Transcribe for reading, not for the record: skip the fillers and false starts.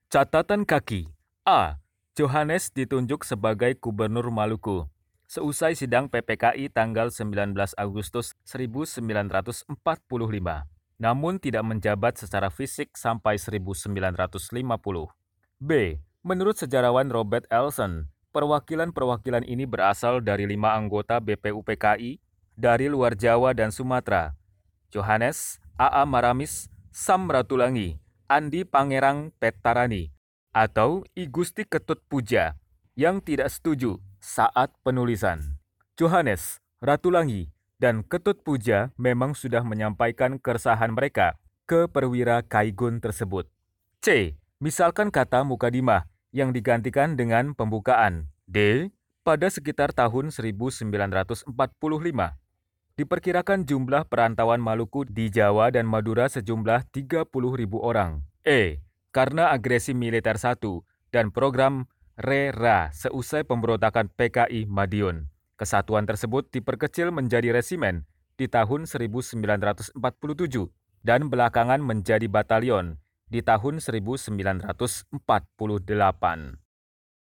Catatan kaki. A. Johannes ditunjuk sebagai Gubernur Maluku seusai sidang PPKI tanggal 19 Agustus 1945, namun tidak menjabat secara fisik sampai 1950. B. Menurut sejarawan Robert Elson, perwakilan-perwakilan ini berasal dari 5 anggota BPUPKI dari luar Jawa dan Sumatera: Johannes, A.A. Maramis, Sam Ratulangi, Andi Pangerang Petarani, atau I Gusti Ketut Puja, yang tidak setuju saat penulisan. Johannes, Ratulangi, dan Ketut Puja memang sudah menyampaikan keresahan mereka ke perwira Kaigun tersebut. C. Misalkan kata mukadimah yang digantikan dengan pembukaan. D. Pada sekitar tahun 1945. Diperkirakan jumlah perantauan Maluku di Jawa dan Madura sejumlah 30.000 orang. E. Karena agresi militer 1 dan program RERA seusai pemberontakan PKI Madiun. Kesatuan tersebut diperkecil menjadi resimen di tahun 1947 dan belakangan menjadi batalion di tahun 1948.